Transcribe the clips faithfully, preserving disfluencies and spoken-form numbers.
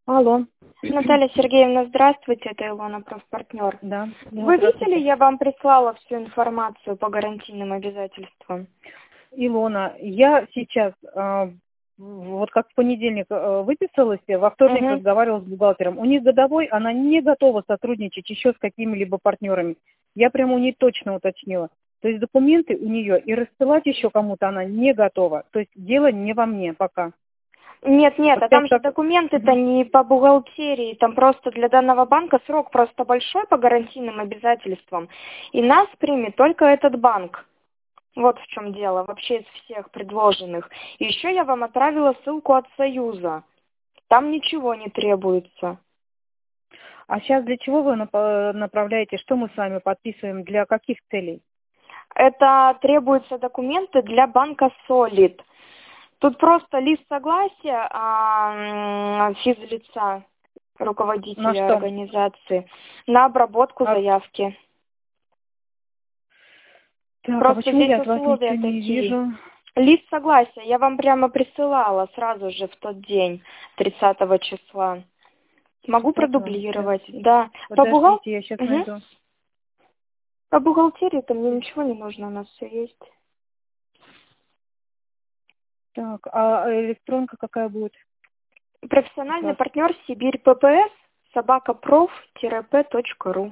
Алло. Наталья Сергеевна, здравствуйте, это Илона, профпартнер. Да. Вы видели, я вам прислала всю информацию по гарантийным обязательствам? Илона, я сейчас, э, вот как в понедельник э, выписалась, во вторник Угу. разговаривала с бухгалтером. У них годовой, она не готова сотрудничать еще с какими-либо партнерами. Я прямо у нее точно уточнила. То есть документы у нее и рассылать еще кому-то она не готова. То есть дело не во мне пока. Нет, нет, Вот а сейчас там же так... документы-то Мгм. не по бухгалтерии, там просто для данного банка срок просто большой по гарантийным обязательствам. И нас примет только этот банк. Вот в чем дело, вообще из всех предложенных. И еще я вам отправила ссылку от Союза. Там ничего не требуется. А сейчас для чего вы нап- направляете, что мы с вами подписываем, для каких целей? Это требуются документы для банка Solid. Тут просто лист согласия а, м, физлица, На руководителя что? организации, на обработку А, заявки. так, а Просто почему здесь я от вас условия ничего не такие. вижу? Лист согласия я вам прямо присылала сразу же в тот день, тридцатого числа. Могу тридцатого. Сейчас, продублировать, да. По, бухгал... подождите, я сейчас Мгм. найду. По бухгалтерии-то мне ничего не нужно, у нас все есть. Так, а электронка какая будет? От Профессиональный вас? партнер Сибирь ППС, собакапроф-п.ру.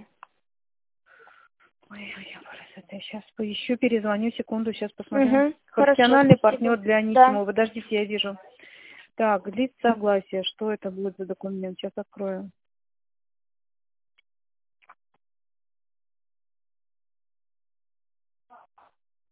Ой, ой, это я сейчас поищу, перезвоню, секунду, сейчас посмотрю. Угу. Хорошо, Профессиональный спасибо. партнер для Да. Анисимова. Подождите, я вижу. Так, лист согласия. Что это будет за документ? Сейчас открою.